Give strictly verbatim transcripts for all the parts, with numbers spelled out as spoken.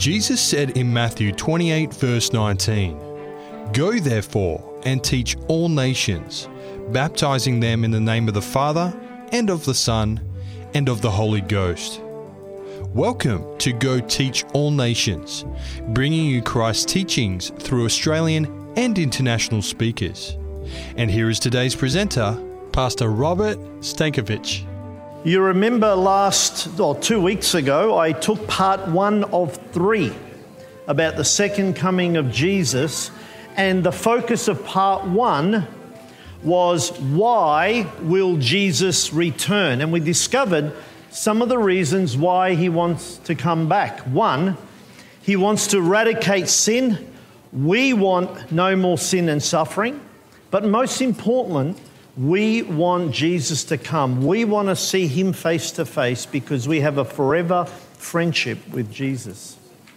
Jesus said in Matthew twenty-eight, verse nineteen, "Go therefore and teach all nations, baptizing them in the name of the Father, and of the Son, and of the Holy Ghost." Welcome to Go Teach All Nations, bringing you Christ's teachings through Australian and international speakers. And here is today's presenter, Pastor Robert Stankovic. You remember last, or two weeks ago, I took part one of three about the second coming of Jesus, and the focus of part one was, why will Jesus return? And we discovered some of the reasons why he wants to come back. One, he wants to eradicate sin. We want no more sin and suffering. But most important, we want Jesus to come. We want to see him face to face because we have a forever friendship with Jesus.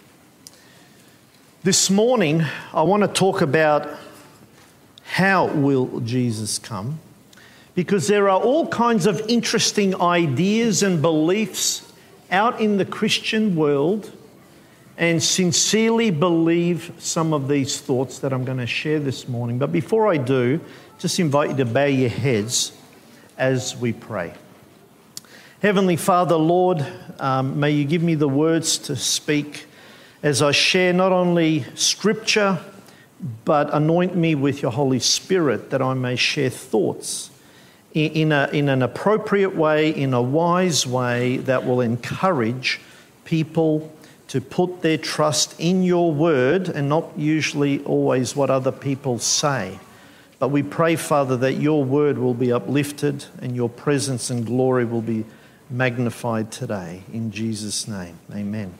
This morning, I want to talk about how will Jesus come, because there are all kinds of interesting ideas and beliefs out in the Christian world, and sincerely believe some of these thoughts that I'm going to share this morning. But before I do, just invite you to bow your heads as we pray. Heavenly Father, Lord, um, may you give me the words to speak as I share not only Scripture, but anoint me with your Holy Spirit that I may share thoughts in, in, a, in an appropriate way, in a wise way that will encourage people to put their trust in your word and not usually always what other people say. But we pray, Father, that your word will be uplifted and your presence and glory will be magnified today. In Jesus' name, amen.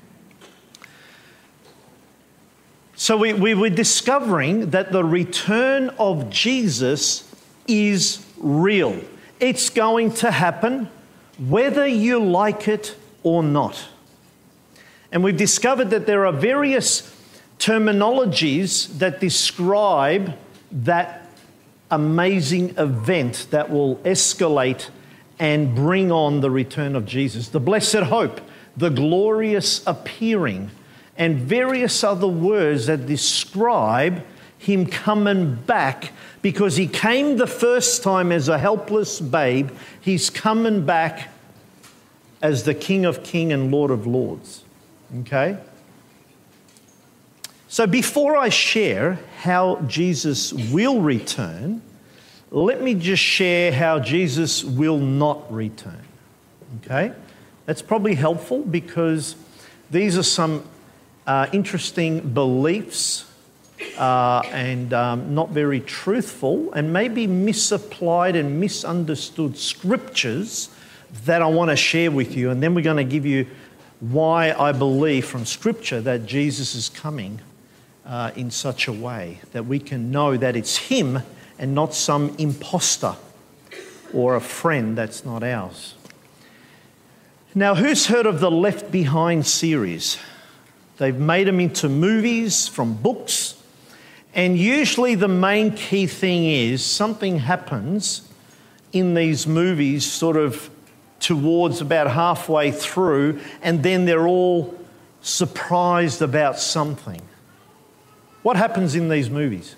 So we, we were discovering that the return of Jesus is real. It's going to happen whether you like it or not. And we've discovered that there are various terminologies that describe that amazing event that will escalate and bring on the return of Jesus. The blessed hope, the glorious appearing, and various other words that describe him coming back, because he came the first time as a helpless babe. He's coming back as the King of Kings and Lord of Lords. Okay? So before I share how Jesus will return, let me just share how Jesus will not return. Okay? That's probably helpful because these are some uh, interesting beliefs uh, and um, not very truthful and maybe misapplied and misunderstood scriptures that I want to share with you. And then we're going to give you why I believe from Scripture that Jesus is coming uh, in such a way that we can know that it's him and not some imposter or a friend that's not ours. Now, who's heard of the Left Behind series? They've made them into movies from books, and usually the main key thing is something happens in these movies sort of towards about halfway through, and then they're all surprised about something. What happens in these movies?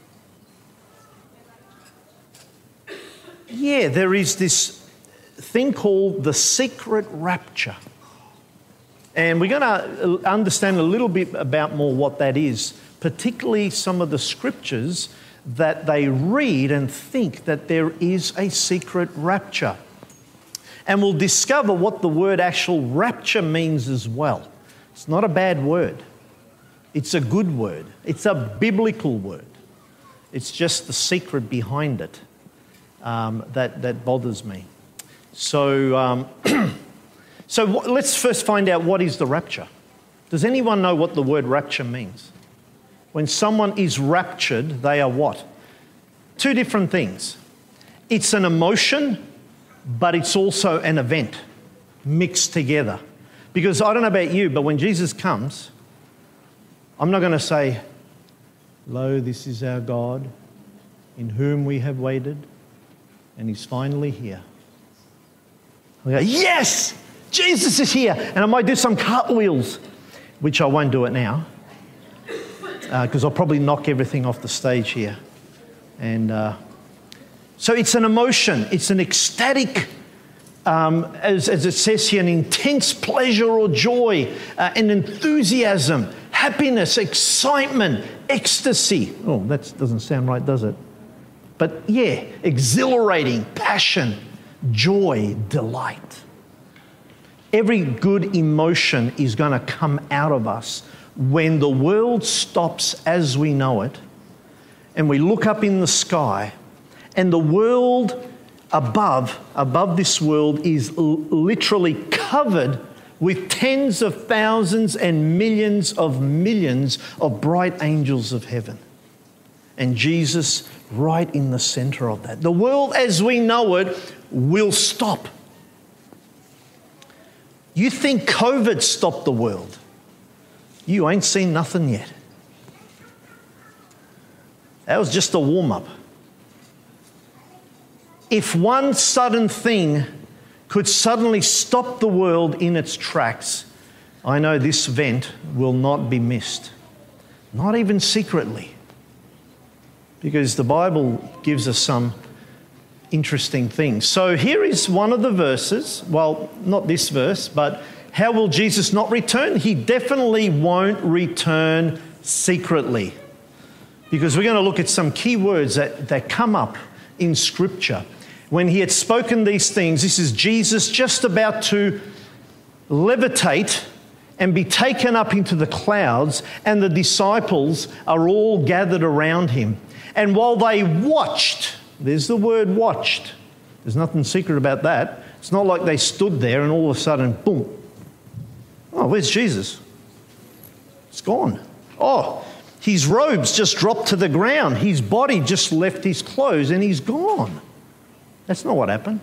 Yeah, there is this thing called the secret rapture. And we're going to understand a little bit about more what that is, particularly some of the scriptures that they read and think that there is a secret rapture. And we'll discover what the word actual rapture means as well. It's not a bad word. It's a good word. It's a biblical word. It's just the secret behind it um, that, that bothers me. So, um, so w- let's first find out what is the rapture. Does anyone know what the word rapture means? When someone is raptured, they are what? Two different things. It's an emotion, but it's also an event mixed together. Because I don't know about you, but when Jesus comes, I'm not going to say, "Lo, this is our God, in whom we have waited, and he's finally here." I go, "Yes, Jesus is here." And I might do some cartwheels. which I won't do it now, because uh, I'll probably knock everything off the stage here. And uh, so it's an emotion. It's an ecstatic, um, as, as it says here, an intense pleasure or joy, uh, an enthusiasm, happiness, excitement, ecstasy. Oh, that doesn't sound right, does it? But yeah, exhilarating, passion, joy, delight. Every good emotion is going to come out of us when the world stops as we know it, and we look up in the sky, and the world above, above this world is l- literally covered with tens of thousands and millions of millions of bright angels of heaven. And Jesus right in the center of that. The world as we know it will stop. You think COVID stopped the world? You ain't seen nothing yet. That was just a warm-up. If one sudden thing could suddenly stop the world in its tracks, I know this event will not be missed. Not even secretly. Because the Bible gives us some interesting things. So here is one of the verses. Well, not this verse, but how will Jesus not return? He definitely won't return secretly. Because we're going to look at some key words that, that come up in Scripture. When he had spoken these things, this is Jesus just about to levitate and be taken up into the clouds, and the disciples are all gathered around him. And while they watched, there's the word watched. There's nothing secret about that. It's not like they stood there and all of a sudden, boom. Oh, where's Jesus? It's gone. Oh, his robes just dropped to the ground. His body just left his clothes and he's gone. That's not what happened.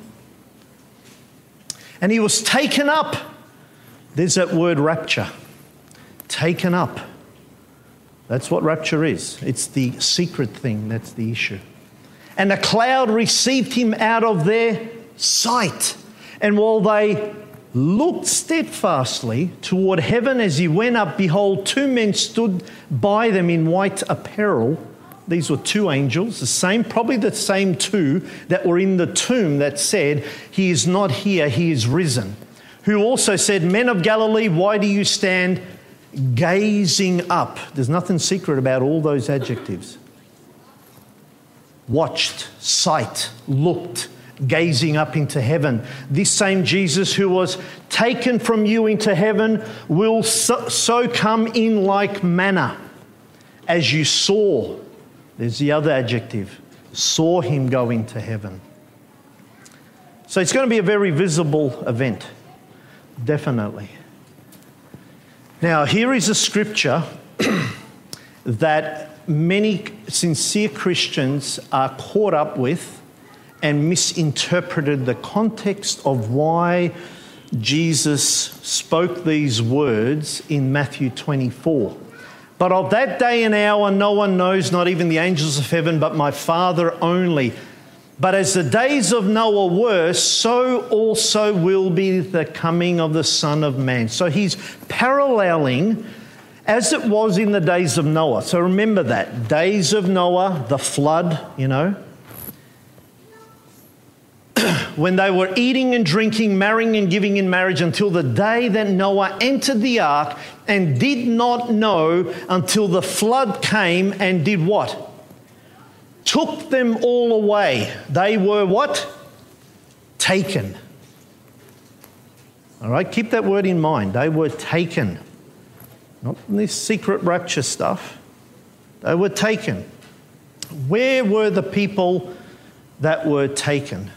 And he was taken up. There's that word rapture. Taken up. That's what rapture is. It's the secret thing. That's the issue. And a cloud received him out of their sight. And while they looked steadfastly toward heaven as he went up, behold, two men stood by them in white apparel. These were two angels, the same, probably the same two that were in the tomb that said, he is not here, he is risen. Who also said, men of Galilee, why do you stand gazing up? There's nothing secret about all those adjectives. Watched, sight, looked, gazing up into heaven. This same Jesus who was taken from you into heaven will so, so come in like manner as you saw. There's the other adjective. Saw him go into heaven. So it's going to be a very visible event. Definitely. Now, here is a scripture that many sincere Christians are caught up with and misinterpreted the context of why Jesus spoke these words in Matthew twenty-four. But of that day and hour no one knows, not even the angels of heaven, but my Father only. But as the days of Noah were, so also will be the coming of the Son of Man. So he's paralleling as it was in the days of Noah. So remember that. Days of Noah, the flood, you know. When they were eating and drinking, marrying and giving in marriage until the day that Noah entered the ark, and did not know until the flood came and did what? Took them all away. They were what? Taken. All right, keep that word in mind. They were taken. Not this secret rapture stuff. They were taken. Where were the people that were taken?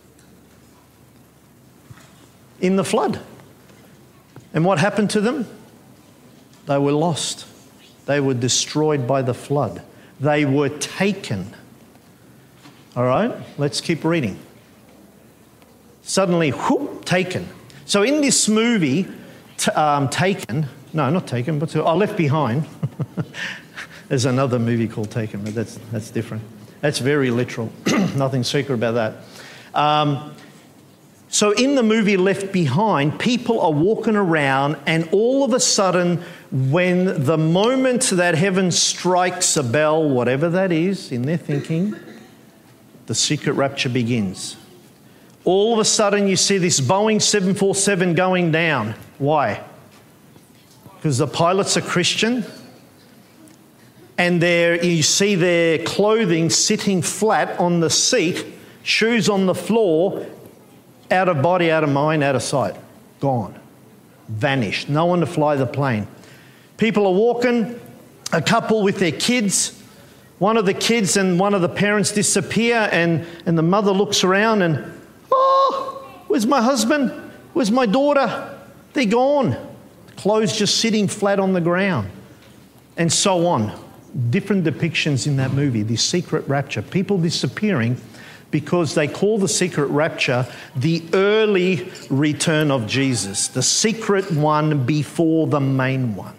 In the flood. And what happened to them? They were lost. They were destroyed by the flood. They were taken. All right, let's keep reading. Suddenly, whoop, taken. So in this movie, t- um, Taken, no, not Taken, but oh, Left Behind. There's another movie called Taken, but that's that's different. That's very literal. Nothing secret about that. Um, So in the movie Left Behind, people are walking around, and all of a sudden, when the moment that heaven strikes a bell, whatever that is in their thinking, the secret rapture begins. All of a sudden you see this Boeing seven forty-seven going down. Why? Because the pilots are Christian, and you see their clothing sitting flat on the seat, shoes on the floor, out of body, out of mind, out of sight. Gone. Vanished. No one to fly the plane. People are walking, a couple with their kids. One of the kids and one of the parents disappear, and, and the mother looks around and, oh, where's my husband? Where's my daughter? They're gone. Clothes just sitting flat on the ground. And so on. Different depictions in that movie, this secret rapture. People disappearing because they call the secret rapture the early return of Jesus, the secret one before the main one.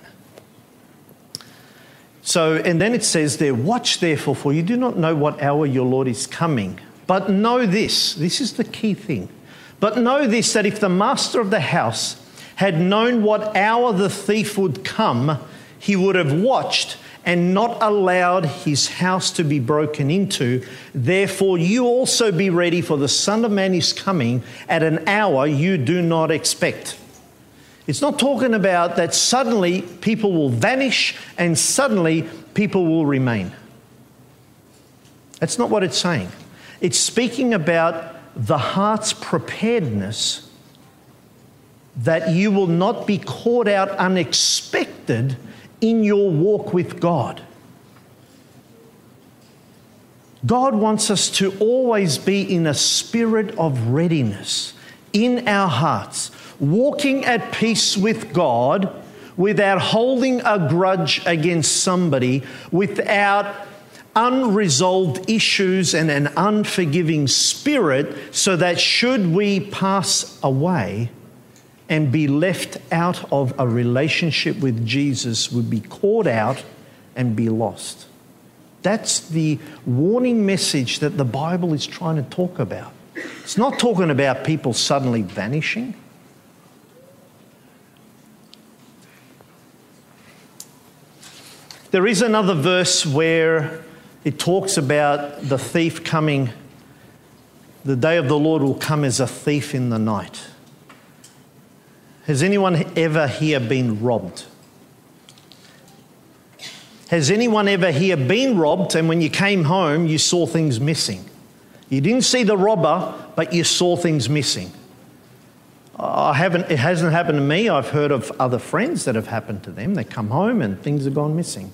So, and then it says there, watch therefore, for you do not know what hour your Lord is coming. But know this, this is the key thing. But know this, that if the master of the house had known what hour the thief would come, he would have watched and not allowed his house to be broken into. Therefore, you also be ready, for the Son of Man is coming at an hour you do not expect. It's not talking about that suddenly people will vanish and suddenly people will remain. That's not what it's saying. It's speaking about the heart's preparedness that you will not be caught out unexpected in your walk with God. God wants us to always be in a spirit of readiness in our hearts, walking at peace with God without holding a grudge against somebody, without unresolved issues and an unforgiving spirit, so that should we pass away and be left out of a relationship with Jesus, would be caught out and be lost. That's the warning message that the Bible is trying to talk about. It's not talking about people suddenly vanishing. There is another verse where it talks about the thief coming. The day of the Lord will come as a thief in the night. Has anyone ever here been robbed? Has anyone ever here been robbed, and when you came home you saw things missing? You didn't see the robber, but you saw things missing. I haven't, it hasn't happened to me. I've heard of other friends that have happened to them. They come home and things have gone missing.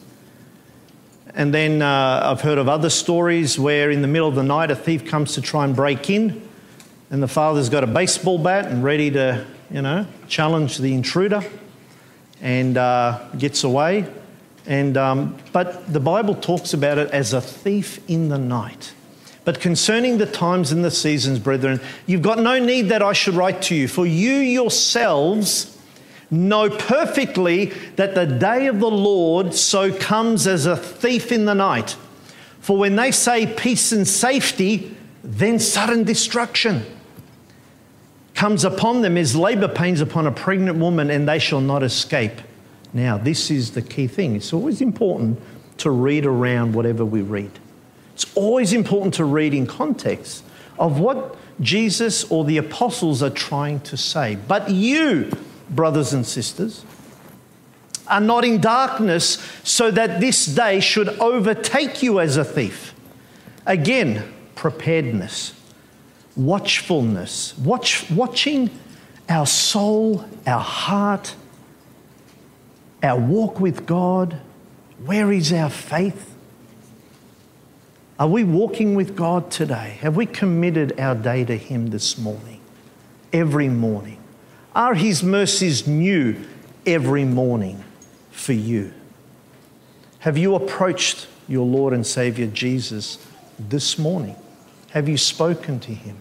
And then uh, I've heard of other stories where in the middle of the night a thief comes to try and break in, and the father's got a baseball bat and ready to, you know, challenge the intruder, and uh, gets away. And um, but the Bible talks about it as a thief in the night. But concerning the times and the seasons, brethren, you've got no need that I should write to you, for you yourselves know perfectly that the day of the Lord so comes as a thief in the night. For when they say peace and safety, then sudden destruction comes upon them as labour pains upon a pregnant woman, and they shall not escape. Now, this is the key thing. It's always important to read around whatever we read. It's always important to read in context of what Jesus or the apostles are trying to say. But you, brothers and sisters, are not in darkness, so that this day should overtake you as a thief. Again, preparedness, watchfulness, watch, watching our soul, our heart, our walk with God. Where is our faith? Are we walking with God today? Have we committed our day to Him this morning, every morning? Are His mercies new every morning for you? Have you approached your Lord and Saviour Jesus this morning? Have you spoken to Him?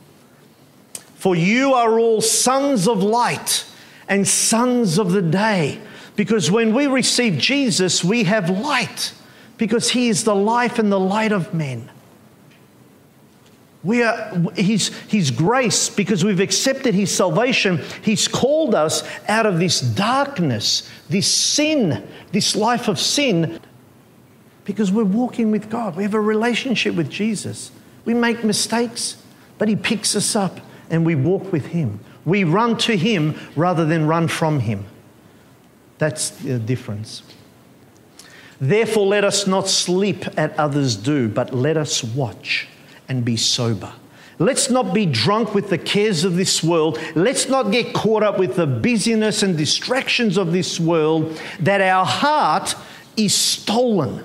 For you are all sons of light and sons of the day, because when we receive Jesus, we have light, because He is the life and the light of men. We are his, his grace, because we've accepted his salvation, he's called us out of this darkness, this sin, this life of sin, because we're walking with God. We have a relationship with Jesus. We make mistakes, but he picks us up and we walk with him. We run to him rather than run from him. That's the difference. Therefore, let us not sleep as others do, but let us watch and be sober. Let's not be drunk with the cares of this world. Let's not get caught up with the busyness and distractions of this world, that our heart is stolen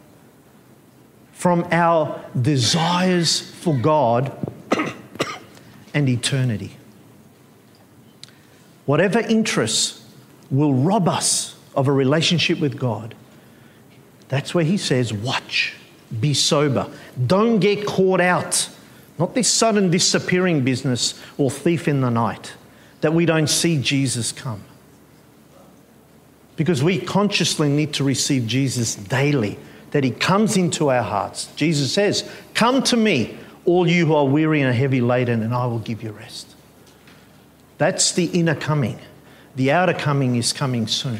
from our desires for God and eternity. Whatever interests will rob us of a relationship with God, that's where he says, watch. Be sober. Don't get caught out. Not this sudden disappearing business or thief in the night, that we don't see Jesus come. Because we consciously need to receive Jesus daily, that he comes into our hearts. Jesus says, come to me, all you who are weary and heavy laden, and I will give you rest. That's the inner coming. The outer coming is coming soon.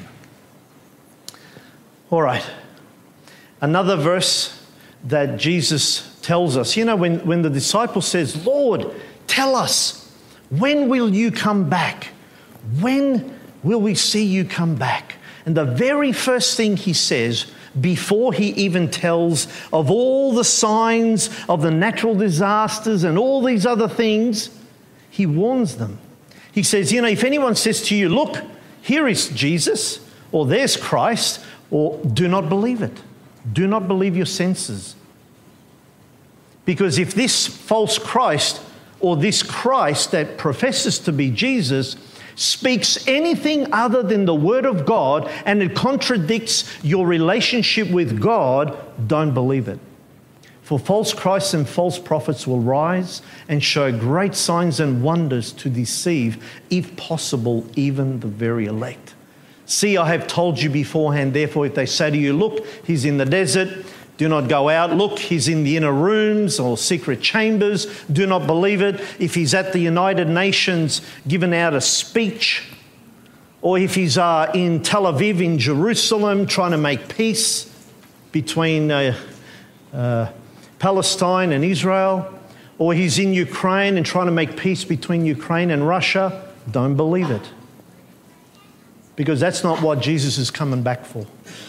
All right. Another verse that Jesus tells us. You know, when, when the disciple says, Lord, tell us, when will you come back? When will we see you come back? And the very first thing he says, before he even tells of all the signs of the natural disasters and all these other things, he warns them. He says, you know, if anyone says to you, look, here is Jesus, or there's Christ, or do not believe it. Do not believe your senses. Because if this false Christ, or this Christ that professes to be Jesus, speaks anything other than the Word of God, and it contradicts your relationship with God, don't believe it. For false Christs and false prophets will rise and show great signs and wonders to deceive, if possible, even the very elect. See, I have told you beforehand, therefore, if they say to you, look, he's in the desert, do not go out. Look, he's in the inner rooms or secret chambers, do not believe it. If he's at the United Nations giving out a speech, or if he's uh, in Tel Aviv, in Jerusalem, trying to make peace between uh, uh, Palestine and Israel, or he's in Ukraine and trying to make peace between Ukraine and Russia, don't believe it. Because that's not what Jesus is coming back for.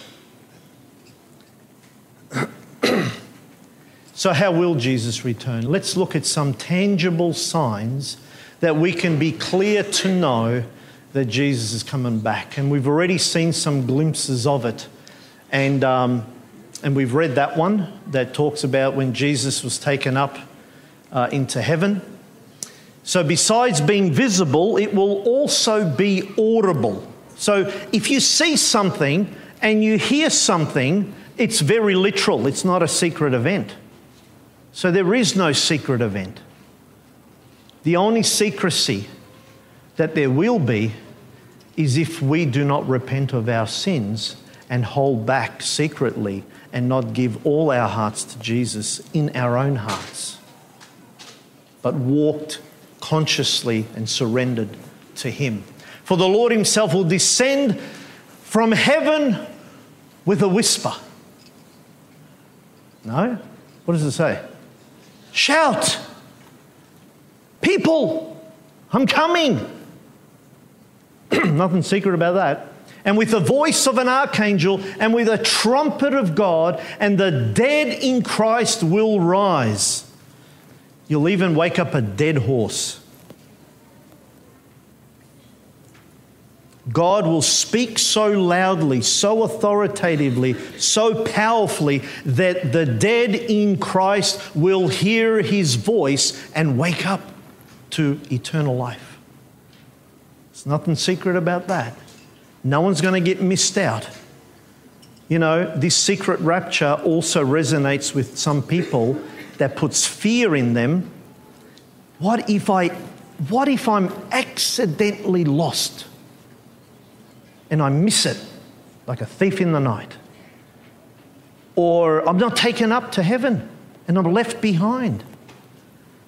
So how will Jesus return? Let's look at some tangible signs that we can be clear to know that Jesus is coming back. And we've already seen some glimpses of it. And, um, and we've read that one that talks about when Jesus was taken up uh, into heaven. So besides being visible, it will also be audible. So if you see something and you hear something, it's very literal. It's not a secret event. So there is no secret event. The only secrecy that there will be is if we do not repent of our sins and hold back secretly and not give all our hearts to Jesus in our own hearts, but walked consciously and surrendered to him. For the Lord himself will descend from heaven with a whisper. No? What does it say? Shout! People, I'm coming. Nothing secret about that. And with the voice of an archangel and with a trumpet of God, and the dead in Christ will rise. You'll even wake up a dead horse. God will speak so loudly, so authoritatively, so powerfully that the dead in Christ will hear his voice and wake up to eternal life. There's nothing secret about that. No one's going to get missed out. You know, this secret rapture also resonates with some people that puts fear in them. What if I, what if I'm accidentally lost? And I miss it like a thief in the night. Or I'm not taken up to heaven and I'm left behind.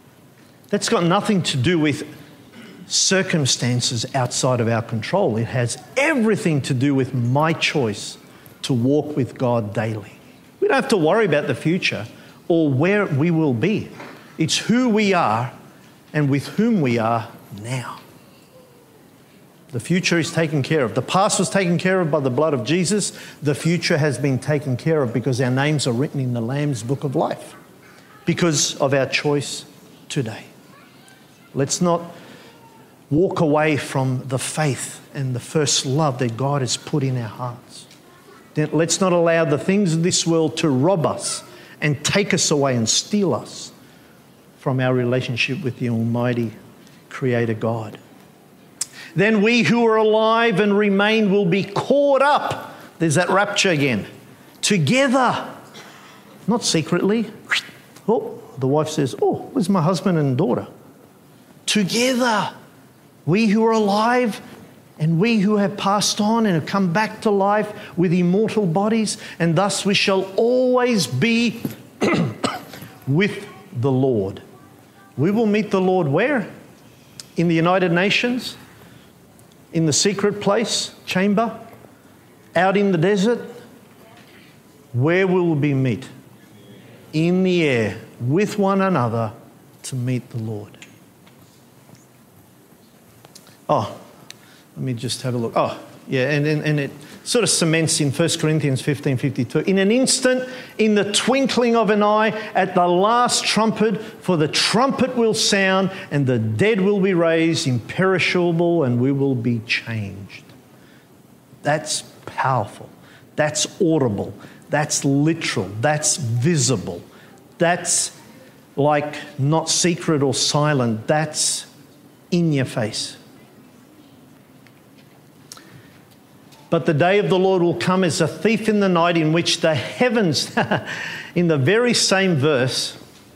That's got nothing to do with circumstances outside of our control. It has everything to do with my choice to walk with God daily. We don't have to worry about the future or where we will be. It's who we are and with whom we are now. The future is taken care of. The past was taken care of by the blood of Jesus. The future has been taken care of because our names are written in the Lamb's book of life because of our choice today. Let's not walk away from the faith and the first love that God has put in our hearts. Let's not allow the things of this world to rob us and take us away and steal us from our relationship with the Almighty Creator God. Then we who are alive and remain will be caught up. There's that rapture again. Together. Not secretly. Oh, the wife says, oh, where's my husband and daughter? Together. We who are alive and we who have passed on and have come back to life with immortal bodies, and thus we shall always be with the Lord. We will meet the Lord where? In the United Nations? In the secret place, chamber? Out in the desert? Where will we meet? In the air, with one another, to meet the Lord. Oh, let me just have a look. Oh, yeah, and, and, and it sort of cements in First Corinthians fifteen fifty-two. In an instant, in the twinkling of an eye, at the last trumpet, for the trumpet will sound, and the dead will be raised imperishable, and we will be changed. That's powerful. That's audible. That's literal. That's visible. That's like not secret or silent. That's in your face. But the day of the Lord will come as a thief in the night, in which the heavens, in the very same verse,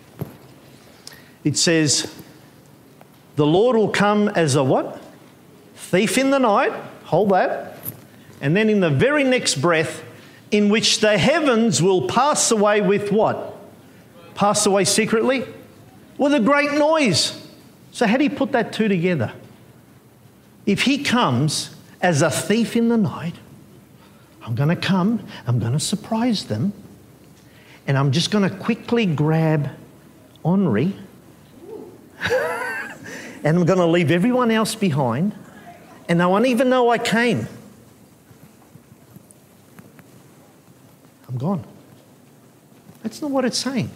it says, the Lord will come as a what? Thief in the night. Hold that. And then in the very next breath, in which the heavens will pass away with what? Pass away secretly? With a great noise. So how do you put that two together? If he comes as a thief in the night, I'm going to come, I'm going to surprise them, and I'm just going to quickly grab Henri, and I'm going to leave everyone else behind, and they won't even know I came. I'm gone. That's not what it's saying.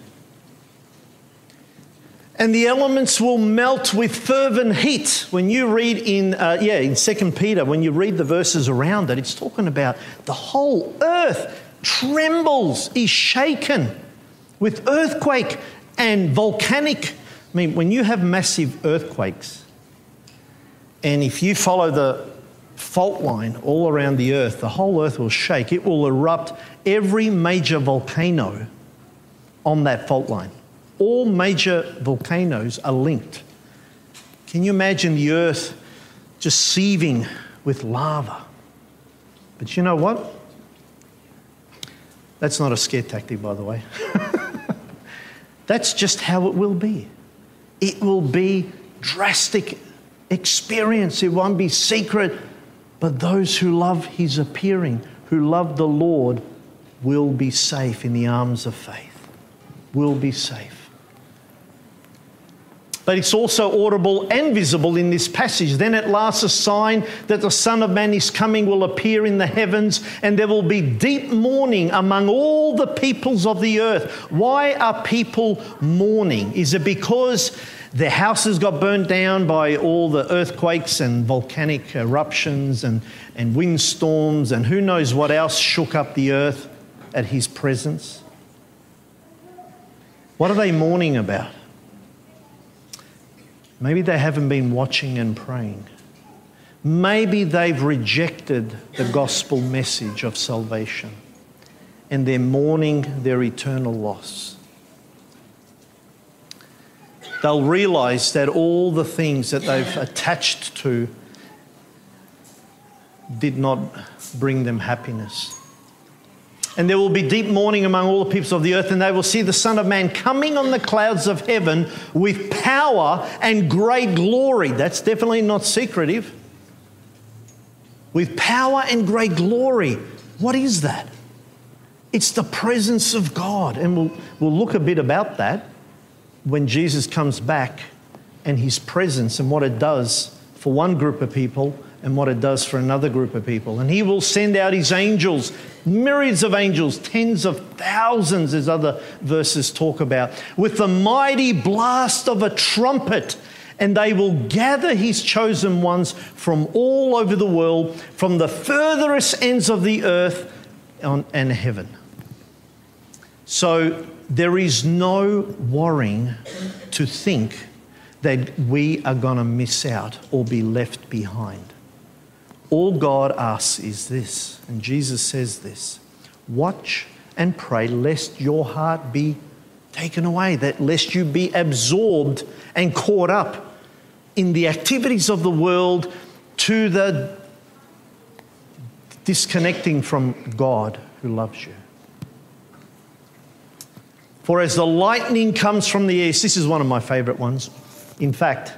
And the elements will melt with fervent heat. When you read in, uh, yeah, in Second Peter, when you read the verses around it, it's talking about the whole earth trembles, is shaken with earthquake and volcanic. I mean, when you have massive earthquakes, and if you follow the fault line all around the earth, the whole earth will shake. It will erupt every major volcano on that fault line. All major volcanoes are linked. Can you imagine the earth just seething with lava? But you know what? That's not a scare tactic, by the way. That's just how it will be. It will be drastic experience. It won't be secret. But those who love his appearing, who love the Lord, will be safe in the arms of faith. Will be safe. But it's also audible and visible in this passage. Then at last a sign that the Son of Man is coming will appear in the heavens, and there will be deep mourning among all the peoples of the earth. Why are people mourning? Is it because their houses got burned down by all the earthquakes and volcanic eruptions and, and windstorms and who knows what else shook up the earth at his presence? What are they mourning about? Maybe they haven't been watching and praying. Maybe they've rejected the gospel message of salvation and they're mourning their eternal loss. They'll realise that all the things that they've attached to did not bring them happiness. And there will be deep mourning among all the peoples of the earth, and they will see the Son of Man coming on the clouds of heaven with power and great glory. That's definitely not secretive. With power and great glory. What is that? It's the presence of God. And we'll, we'll look a bit about that when Jesus comes back and his presence and what it does for one group of people and what it does for another group of people. And he will send out his angels, myriads of angels, tens of thousands, as other verses talk about, with the mighty blast of a trumpet. And they will gather his chosen ones from all over the world, from the furthest ends of the earth and heaven. So there is no worrying to think that we are going to miss out or be left behind. All God asks is this, and Jesus says this: watch and pray lest your heart be taken away, that lest you be absorbed and caught up in the activities of the world to the disconnecting from God who loves you. For as the lightning comes from the east, this is one of my favourite ones. In fact,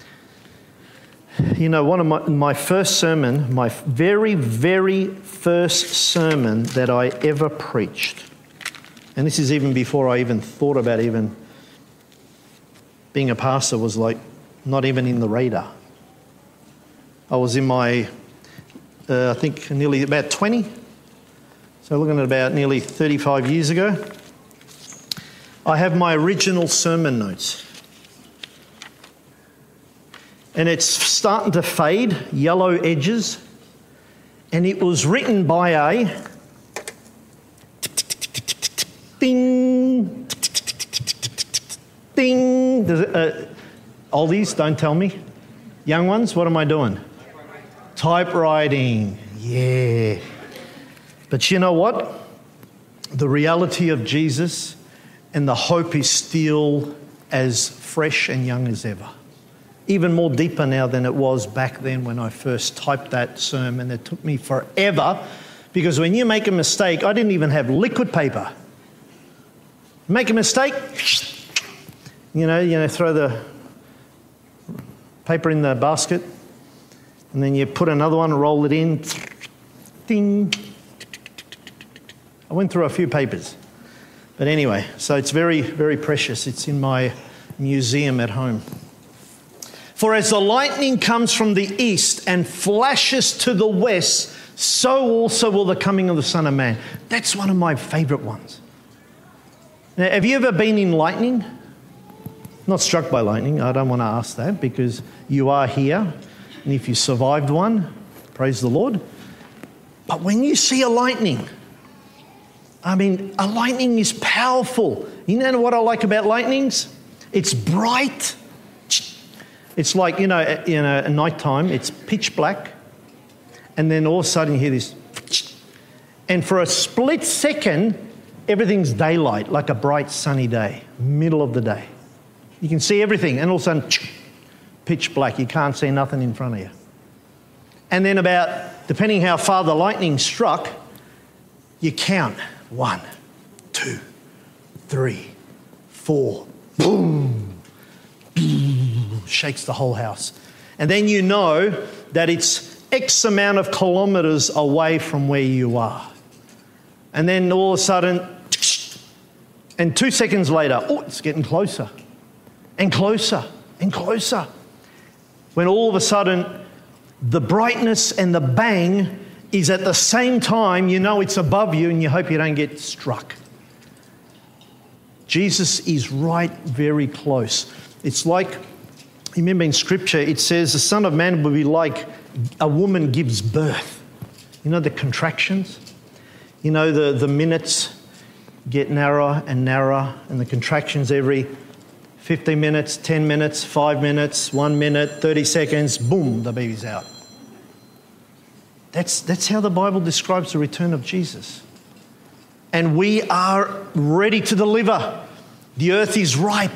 you know, one of my, my first sermon, my very, very first sermon that I ever preached, and this is even before I even thought about even being a pastor, was like not even in the radar. I was in my, uh, I think nearly about twenty, so looking at about nearly thirty-five years ago. I have my original sermon notes. And it's starting to fade, yellow edges. And it was written by a ding, ding. Uh, oldies, don't tell me. Young ones, what am I doing? Typewriting. Yeah. But you know what? The reality of Jesus and the hope is still as fresh and young as ever. Even more deeper now than it was back then when I first typed that sermon. It took me forever, because when you make a mistake, I didn't even have liquid paper. Make a mistake, you know, you know, throw the paper in the basket, and then you put another one, roll it in, ding. I went through a few papers. But anyway, so it's very, very precious. It's in my museum at home. For as the lightning comes from the east and flashes to the west, so also will the coming of the Son of Man. That's one of my favourite ones. Now, have you ever been in lightning? Not struck by lightning. I don't want to ask that, because you are here. And if you survived one, praise the Lord. But when you see a lightning, I mean, a lightning is powerful. You know what I like about lightnings? It's bright. It's like, you know, at, you know, at night time, it's pitch black. And then all of a sudden you hear this. And for a split second, everything's daylight, like a bright sunny day, middle of the day. You can see everything. And all of a sudden, pitch black. You can't see nothing in front of you. And then about, depending how far the lightning struck, you count. One, two, three, four, boom, boom, shakes the whole house. And then you know that it's X amount of kilometres away from where you are. And then all of a sudden, and two seconds later, oh, it's getting closer and closer and closer. When all of a sudden, the brightness and the bang is at the same time, you know it's above you and you hope you don't get struck. Jesus is right very close. It's like, you remember in Scripture, it says the Son of Man will be like a woman gives birth. You know the contractions? You know the, the minutes get narrower and narrower, and the contractions every fifteen minutes, ten minutes, five minutes, one minute, thirty seconds, boom, the baby's out. That's, that's how the Bible describes the return of Jesus. And we are ready to deliver. The earth is ripe.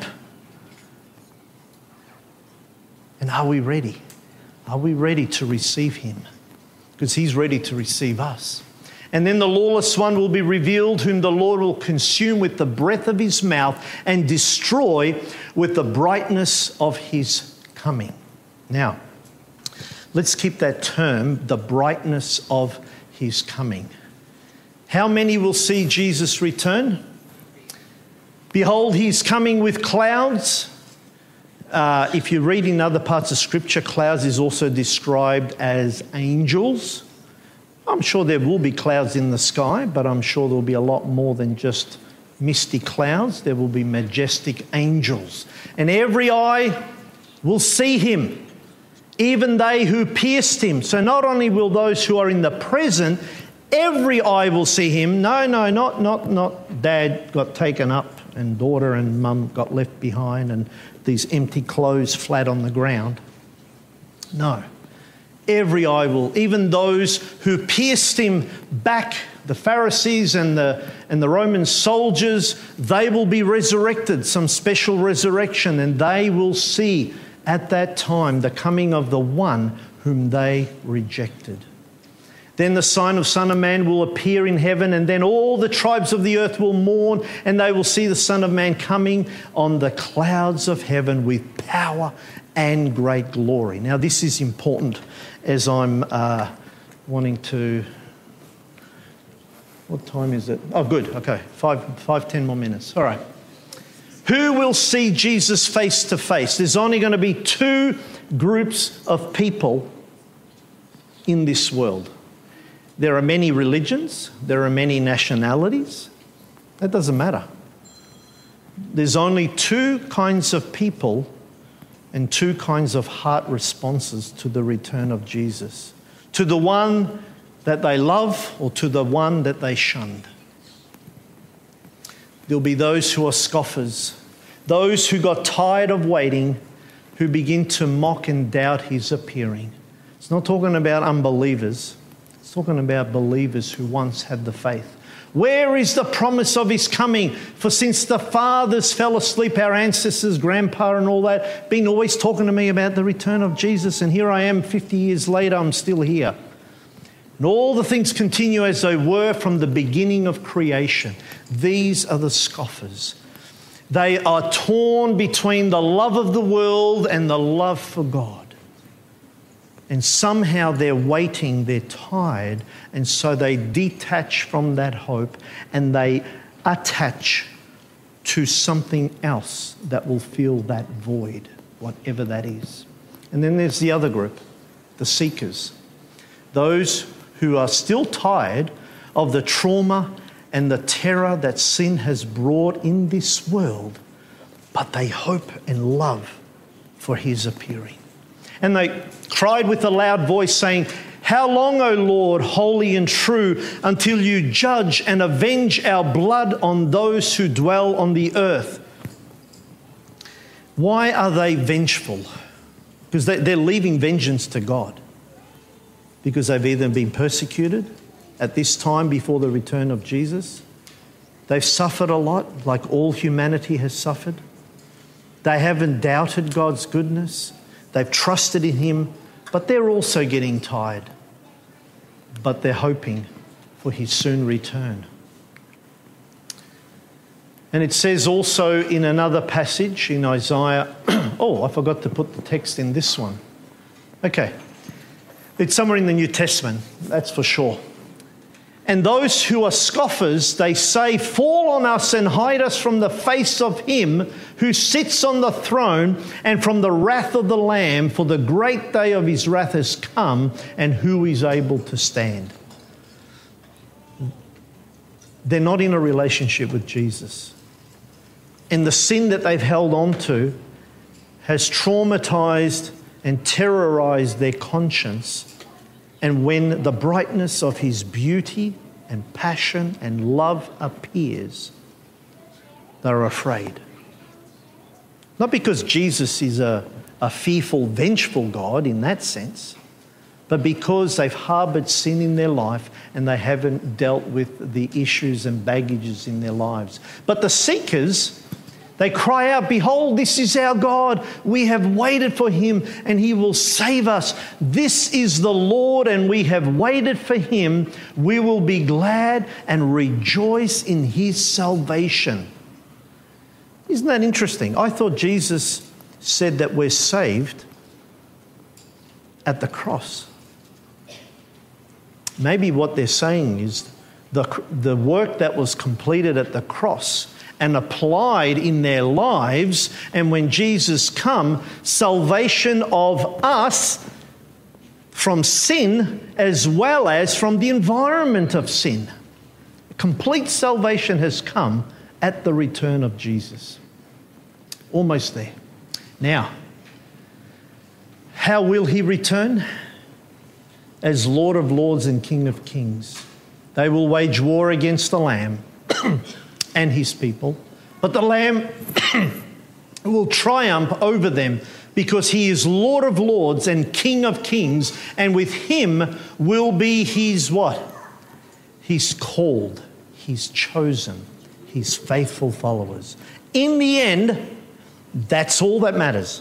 And are we ready? Are we ready to receive him? Because he's ready to receive us. And then the lawless one will be revealed, whom the Lord will consume with the breath of his mouth and destroy with the brightness of his coming. Now, let's keep that term, the brightness of his coming. How many will see Jesus return? Behold, he's coming with clouds. Uh, if you read in other parts of Scripture, clouds is also described as angels. I'm sure there will be clouds in the sky, but I'm sure there will be a lot more than just misty clouds. There will be majestic angels. And every eye will see him, even they who pierced him. So not only will those who are in the present, every eye will see him. No, no, not, not, not dad got taken up and daughter and mum got left behind and these empty clothes flat on the ground. No. Every eye will, even those who pierced him back, the Pharisees and the, and the Roman soldiers, they will be resurrected, some special resurrection, and they will see at that time the coming of the one whom they rejected. Then the sign of Son of Man will appear in heaven, and then all the tribes of the earth will mourn, and they will see the Son of Man coming on the clouds of heaven with power and great glory. Now, this is important as I'm uh, wanting to... What time is it? Oh, good. Okay. Five, five, ten more minutes. All right. Who will see Jesus face to face? There's only going to be two groups of people in this world. There are many religions. There are many nationalities. That doesn't matter. There's only two kinds of people and two kinds of heart responses to the return of Jesus. To the one that they love or to the one that they shunned. There'll be those who are scoffers, those who got tired of waiting, who begin to mock and doubt his appearing. It's not talking about unbelievers. It's talking about believers who once had the faith. Where is the promise of his coming? For since the fathers fell asleep, our ancestors, grandpa and all that, been always talking to me about the return of Jesus. And here I am fifty years later, I'm still here. And all the things continue as they were from the beginning of creation. These are the scoffers. They are torn between the love of the world and the love for God. And somehow they're waiting, they're tired, and so they detach from that hope and they attach to something else that will fill that void, whatever that is. And then there's the other group, the seekers. Those who are still tired of the trauma and the terror that sin has brought in this world, but they hope and love for his appearing. And they cried with a loud voice, saying, "How long, O Lord, holy and true, until you judge and avenge our blood on those who dwell on the earth?" Why are they vengeful? Because they're leaving vengeance to God. Because they've either been persecuted at this time before the return of Jesus. They've suffered a lot, like all humanity has suffered. They haven't doubted God's goodness. They've trusted in him, but they're also getting tired. But they're hoping for his soon return. And it says also in another passage in Isaiah, oh, I forgot to put the text in this one. Okay. It's somewhere in the New Testament, that's for sure. And those who are scoffers, they say, "Fall on us and hide us from the face of him who sits on the throne and from the wrath of the Lamb, for the great day of his wrath has come, and who is able to stand?" They're not in a relationship with Jesus. And the sin that they've held on to has traumatized and terrorized their conscience. And when the brightness of his beauty and passion and love appears, they're afraid. Not because Jesus is a, a fearful, vengeful God in that sense, but because they've harbored sin in their life and they haven't dealt with the issues and baggages in their lives. But the seekers, They cry out, "Behold, this is our God. We have waited for him and he will save us. This is the Lord and we have waited for him. We will be glad and rejoice in his salvation." Isn't that interesting? I thought Jesus said that we're saved at the cross. Maybe what they're saying is the, the work that was completed at the cross and applied in their lives, and when Jesus come, salvation of us from sin as well as from the environment of sin. Complete salvation has come at the return of Jesus. Almost there. Now, how will he return? As Lord of Lords and King of Kings. They will wage war against the Lamb and his people, but the Lamb will triumph over them because he is Lord of Lords and King of Kings, and with him will be his what? His called, his chosen, his faithful followers. In the end, that's all that matters.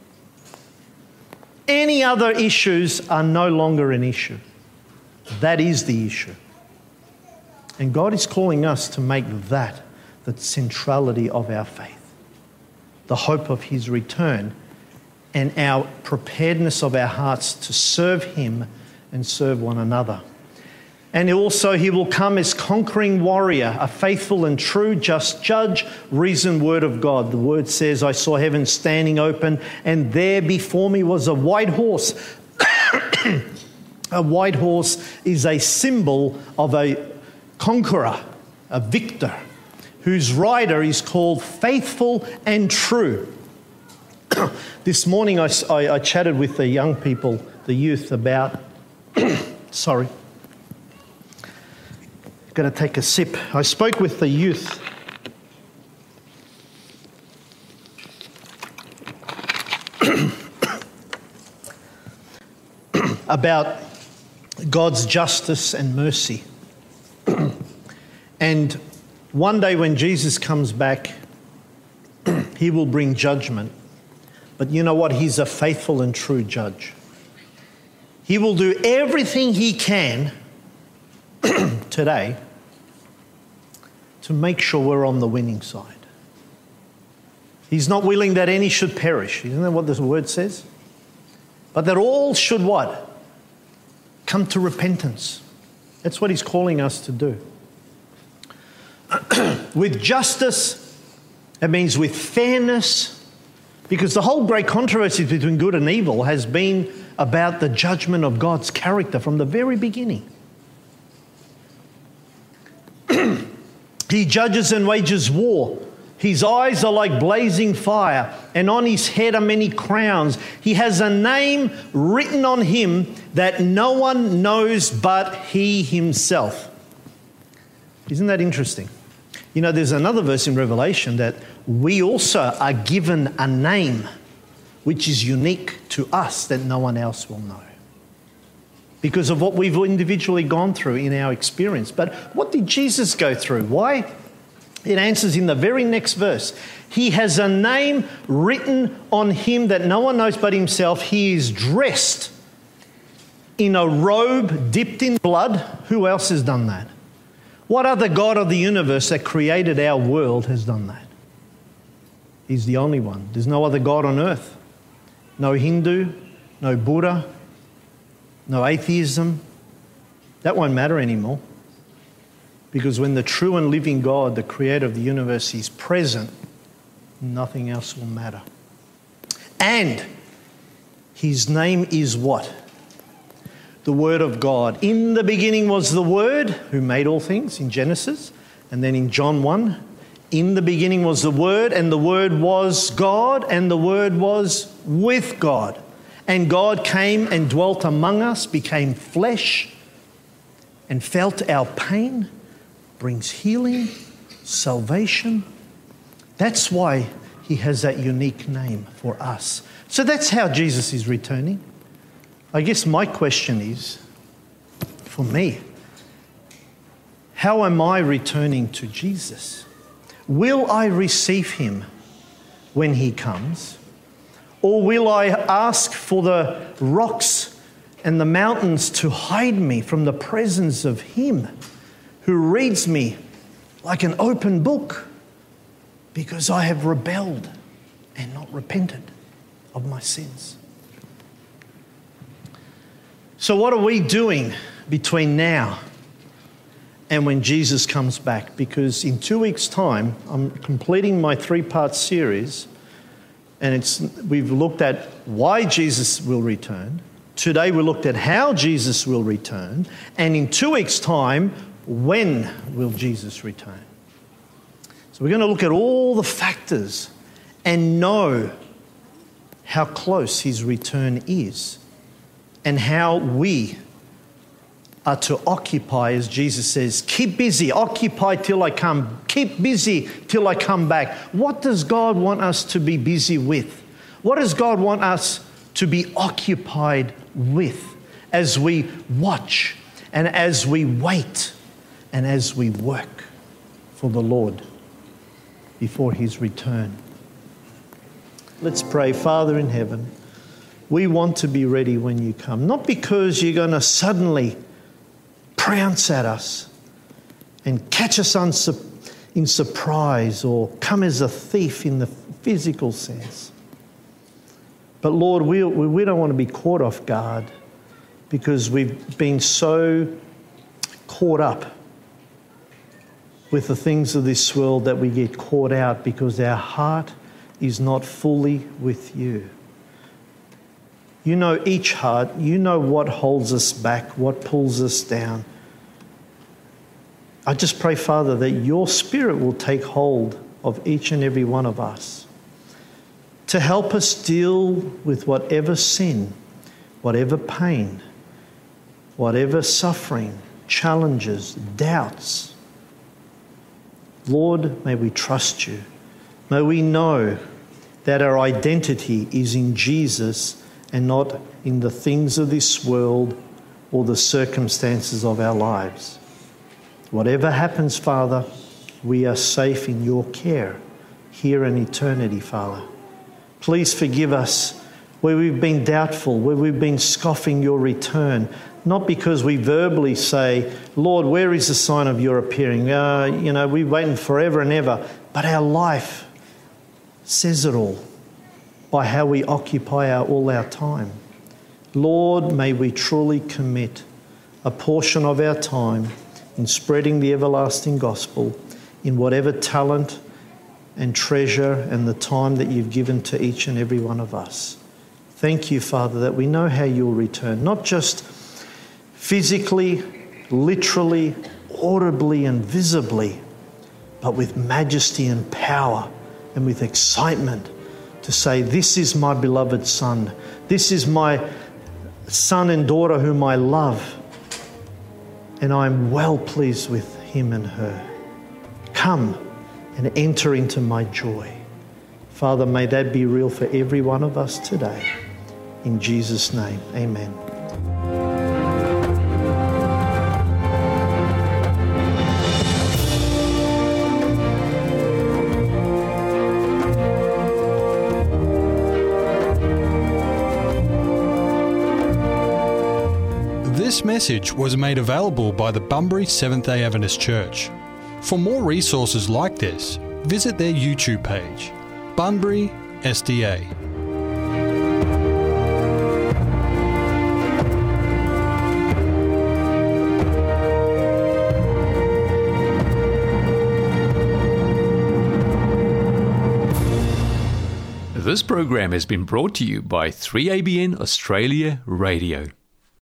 Any other issues are no longer an issue. That is the issue. And God is calling us to make that the centrality of our faith, the hope of his return, and our preparedness of our hearts to serve him and serve one another. And also he will come as conquering warrior, a faithful and true just judge, reasoned word of God. The word says, "I saw heaven standing open, and there before me was a white horse." A white horse is a symbol of a conqueror, a victor, whose rider is called Faithful and True. This morning I, I, I chatted with the young people, the youth, about, sorry, going to take a sip. I spoke with the youth about God's justice and mercy. And one day when Jesus comes back, he will bring judgment. But you know what? He's a faithful and true judge. He will do everything he can today to make sure we're on the winning side. He's not willing that any should perish. Isn't that what this word says? But that all should what? Come to repentance. That's what he's calling us to do. With justice, it means with fairness, because the whole great controversy between good and evil has been about the judgment of God's character from the very beginning. He judges and wages war. His eyes are like blazing fire, and on his head are many crowns. He has a name written on him that no one knows but he himself. Isn't that interesting? You know, there's another verse in Revelation that we also are given a name which is unique to us that no one else will know, because of what we've individually gone through in our experience. But what did Jesus go through? Why? It answers in the very next verse. He has a name written on him that no one knows but himself. He is dressed in a robe dipped in blood. Who else has done that? What other God of the universe that created our world has done that? He's the only one. There's no other God on earth. No Hindu, no Buddha, no atheism. That won't matter anymore. Because when the true and living God, the creator of the universe, is present, nothing else will matter. And his name is what? The Word of God. In the beginning was the Word, who made all things, in Genesis. And then in John one, in the beginning was the Word, and the Word was God, and the Word was with God. And God came and dwelt among us, became flesh, and felt our pain, brings healing, salvation. That's why he has that unique name for us. So that's how Jesus is returning. I guess my question is, for me, how am I returning to Jesus? Will I receive him when he comes? Or will I ask for the rocks and the mountains to hide me from the presence of him who reads me like an open book because I have rebelled and not repented of my sins? So what are we doing between now and when Jesus comes back? Because in two weeks' time, I'm completing my three-part series, and it's we've looked at why Jesus will return. Today we looked at how Jesus will return. And in two weeks' time, when will Jesus return? So we're going to look at all the factors and know how close his return is and how we are to occupy, as Jesus says, keep busy, occupy till I come, keep busy till I come back. What does God want us to be busy with? What does God want us to be occupied with as we watch and as we wait and as we work for the Lord before his return? Let's pray. Father in heaven, we want to be ready when you come, not because you're going to suddenly prounce at us and catch us on su- in surprise or come as a thief in the physical sense. But Lord, we, we don't want to be caught off guard because we've been so caught up with the things of this world that we get caught out because our heart is not fully with you. You know each heart. You know what holds us back, what pulls us down. I just pray, Father, that your Spirit will take hold of each and every one of us to help us deal with whatever sin, whatever pain, whatever suffering, challenges, doubts. Lord, may we trust you. May we know that our identity is in Jesus and not in the things of this world or the circumstances of our lives. Whatever happens, Father, we are safe in your care here in eternity, Father. Please forgive us where we've been doubtful, where we've been scoffing your return, not because we verbally say, Lord, where is the sign of your appearing? Uh, you know, we're waiting forever and ever, but our life says it all by how we occupy our, all our time. Lord, may we truly commit a portion of our time in spreading the everlasting gospel in whatever talent and treasure and the time that you've given to each and every one of us. Thank you, Father, that we know how you'll return, not just physically, literally, audibly and visibly, but with majesty and power and with excitement to say, this is my beloved Son. This is my son and daughter whom I love, and I am well pleased with him and her. Come and enter into my joy. Father, may that be real for every one of us today. In Jesus' name, amen. This message was made available by the Bunbury Seventh-day Adventist Church. For more resources like this, visit their YouTube page, Bunbury S D A. This program has been brought to you by three A B N Australia Radio.